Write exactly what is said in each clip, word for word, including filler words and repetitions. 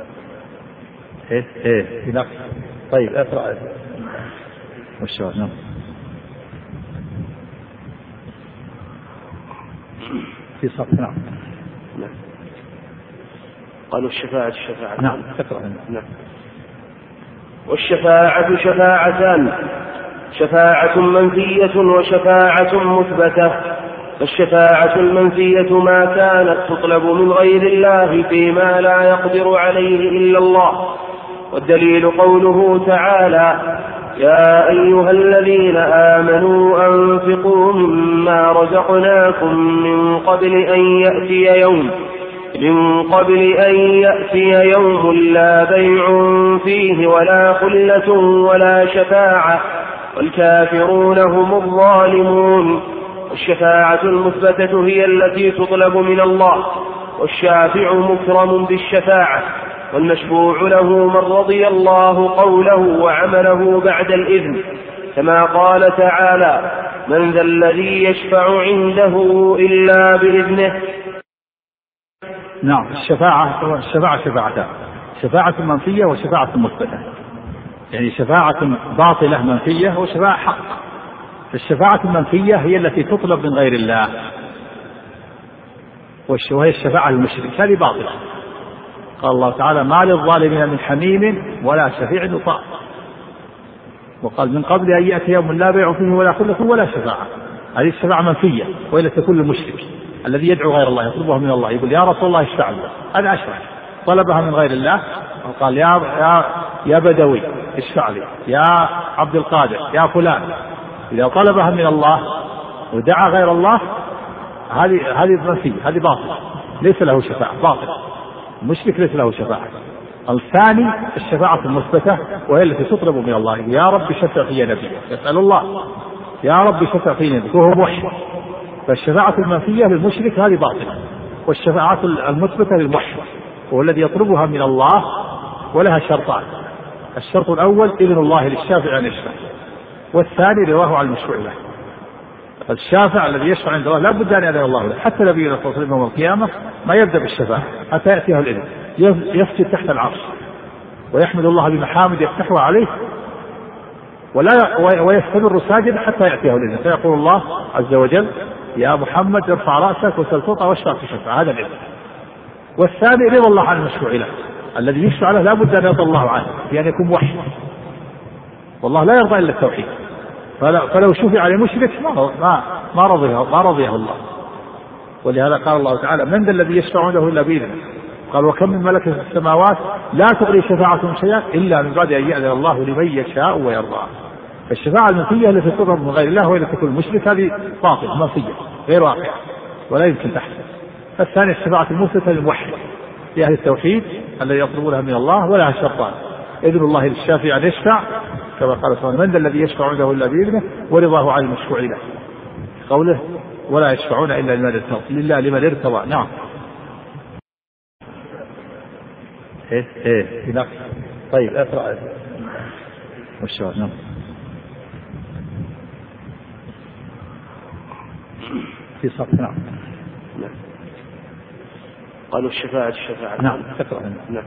ايه ايه في نقص. طيب اقرأ والشواهد. نعم في صف. نعم قالوا الشفاعة الشفاعة. نعم اقرأ. نعم. والشفاعة شفاعتان، شفاعة منفية وشفاعة مثبتة. فالشفاعة المنفية ما كانت تطلب من غير الله فيما لا يقدر عليه إلا الله، والدليل قوله تعالى: يا أيها الذين آمنوا أنفقوا مما رزقناكم من قبل أن يأتي يوم من قبل أن يأتي يوم لا بيع فيه ولا خلة ولا شفاعة والكافرون هم الظالمون. والشفاعة المثبتة هي التي تطلب من الله، والشافع مكرم بالشفاعة، والمشفوع له من رضي الله قوله وعمله بعد الإذن، كما قال تعالى: من ذا الذي يشفع عنده إلا بإذنه. نعم. الشفاعة الشفاعة شفاعتان، شفاعة منفية وشفاعة مثبتة. يعني شفاعة باطلة منفية وشفاعة حق. الشفاعة المنفية هي التي تطلب من غير الله، وهي الشفاعة المشرك، هذه باطلة. قال الله تعالى: ما للظالمين من حميم ولا شفيع يطاع. وقال: من قبل أن يأتي يوم لا بيع فيه ولا خلة ولا شفاعة. هذه الشفاعة منفية، وإلى تكون المشرك الذي يدعو غير الله يطلبها من الله، يقول: يا رسول الله اشفع لي. هذا أشرك، طلبها من غير الله وقال: يا يا يا بدوي اشفع لي، يا عبد القادر، يا فلان. إذا طلبها من الله ودعا غير الله هذه هذه منفية، هذه باطلة، ليس له شفاعة، باطل. المشرك ليس له شفاعة. الثاني الشفاعة المثبتة، وهي التي تطلب من الله: يا رب شفع في نبيك. يسأل الله: يا رب شفع في نبيك، وهو موحد. فالشفاعة المنفية للمشرك هذه باطلة، والشفاعة المثبتة للموحد، وهو الذي يطلبها من الله، ولها شرطان: الشرط الأول إذن الله للشافع أن يشفع، والثاني رضاه عن المشفوع له. الشافع الذي يشفع عند الله لا بد أن يأذن الله له. حتى نبينا صلى الله عليه وسلم يوم القيامة ما يبدأ بالشفاعة حتى يأتيه الإذن، يسجد تحت العرش ويحمد الله بمحامد يفتحها عليه، ولا ويستمر ساجدا حتى يأتيه الإذن، فيقول الله عز وجل: يا محمد ارفع رأسك وسل تعطى واشفع في شفاعة. هذا الإذن. والثاني رضا الله عن المشفوع له، الذي يشفع له لا بد أن يرضى الله عنه بأن يكون موحد، والله لا يرضى إلا التوحيد. فلو شفع لمشرك ما ما رضيه ما رضيه الله. ولهذا قال الله تعالى: من ذا الذي يشفع عنده إلا بإذنه. قال: وكم من ملك في السماوات لا تغني شفاعتهم شيئا إلا من بعد أن يأذن الله لمن يشاء ويرضى. فالشفاعة المنفية التي تطلب من غير الله وإذا تكون المشرك هذه باطلة منفية غير واقعة ولا يمكن تحصل. الثانية الشفاعة المثبتة للموحد لأهل التوحيد الذي يطلبونها من الله، ولها شرطان: إذن الله للشافع أن يشفع، كما قال سبحانه: من ذا الذي يشفع عنده إلا بإذنه، ورضاه عن المشفوع له، قوله: ولا يشفعون إلا لمن ارتضى، لله لمن ارتضى. نعم. ايه ايه في نقص. طيب اقرأ والشواهد. نعم في صف. نعم قالوا الشفاعة الشفاعة. نعم اقرأ. نعم.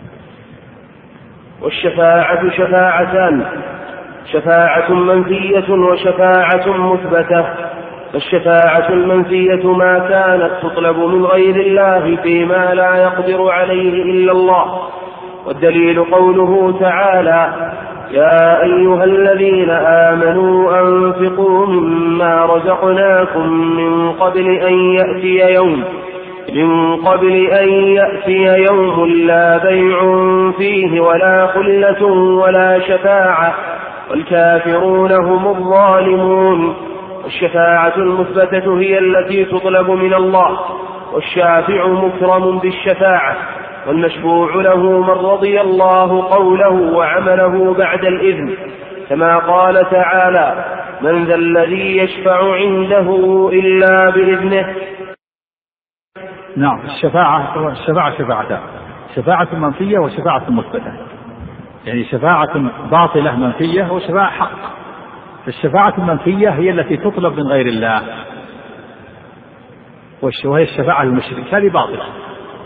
والشفاعة شفاعتان، شفاعة منفية وشفاعة مثبتة. فالشفاعة المنفية ما كانت تطلب من غير الله فيما لا يقدر عليه إلا الله، والدليل قوله تعالى: يا أيها الذين آمنوا أنفقوا مما رزقناكم من قبل أن يأتي يوم من قبل أن يأتي يوم لا بيع فيه ولا خلة ولا شفاعة والكافرون هم الظالمون. والشفاعة المثبتة هي التي تطلب من الله، والشافع مكرم بالشفاعة، والمشفوع له من رضي الله قوله وعمله بعد الإذن، كما قال تعالى: من ذا الذي يشفع عنده إلا بإذنه. نعم. الشفاعة الشفاعة شفاعتان: شفاعة منفية وشفاعة مثبتة. يعني شفاعة باطلة منفية وشفاعة حق. الشفاعة المنفية هي التي تطلب من غير الله، وهي الشفاعة المشرك، هذه باطلة.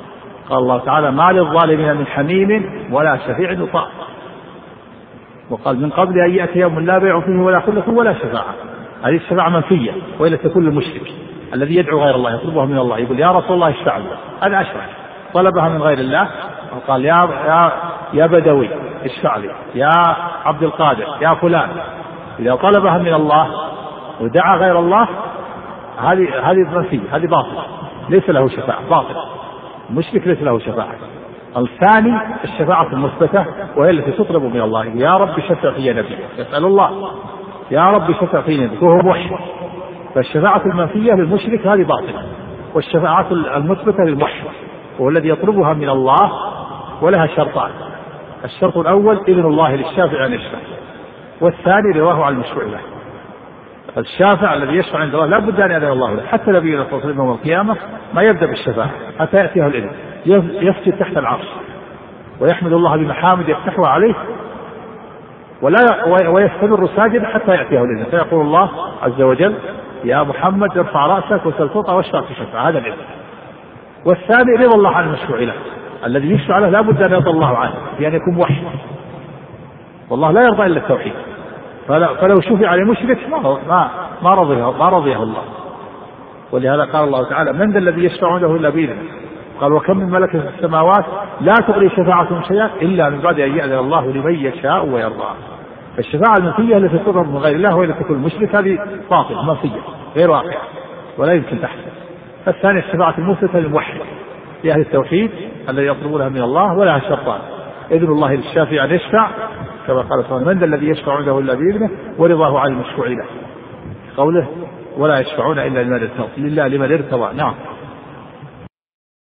قال الله تعالى ما للظالمين من حميم ولا شفيع يطاع. وقال من قبل أن يأتي يوم لا بيع فيه ولا خلة ولا شفاعة. هذه الشفاعة منفية، وإلا تكون المشرك الذي يدعو غير الله يطلبها من الله، يقول يا رسول الله اشفع لي، هذا أشرك، طلبها من غير الله وقال يا يا يا بدوي اشفع لي، يا عبد القادر، يا فلان. إذا طلبها من الله ودعا غير الله هذه هذه منفية، هذه باطل، ليس له شفاعة، باطل، المشرك ليس له شفاعة. الثاني الشفاعة المثبتة، وهي التي تطلب من الله، يا رب شفع في نبيك، يسأل الله يا رب شفع في نبيك وهو موحد. فالشفاعة المنفية للمشرك هذه باطلة، والشفاعة المثبتة للموحد وهو الذي يطلبها من الله، ولها شرطان. الشرط الأول إذن الله للشافع أن يشفع، والثاني رضاه عن المشفوع له. الشافع الذي يشفع عند الله لا بد أن يأذن الله له، حتى نبينا صلى الله عليه وسلم يوم القيامة ما يبدأ بالشفاعة حتى يأتيه الإذن، يسجد تحت العرش ويحمد الله بمحامد يفتحها عليه ولا ويستمر ساجدا حتى يأتيه الإذن، فيقول الله عز وجل يا محمد ارفع رأسك وسل تعطى واشفع في شفاعة، هذا الإذن. والثاني رضا الله عن المشفوع له، الذي يشفع له لا بد أن يرضى الله عنه بأن يكون موحد، والله لا يرضى إلا التوحيد. فلو شفع لمشرك ما ما رضيه ما رضيه الله. ولهذا قال الله تعالى من ذا الذي يشفع عنده إلا بإذنه، قال وكم من ملك في السماوات لا تغني شفاعتهم شيئا إلا من بعد أن يأذن الله لمن يشاء ويرضى. فالشفاعة المنفية التي تطلب من غير الله وإلا تكون المشرك هذه باطل منفية غير واقعة ولا يمكن تحصل. الثاني الشفاعة المثبتة للموحد لأهل التوحيد الذي يطلبونها من الله، ولها شرطان إذن الله للشافع أن يشفع كما قال سبحانه من ذا الذي يشفع عنده إلا بإذنه ورضاه عن المشفوع له، قوله ولا يشفعون إلا لمن ارتضى، لله لمن ارتضى. نعم.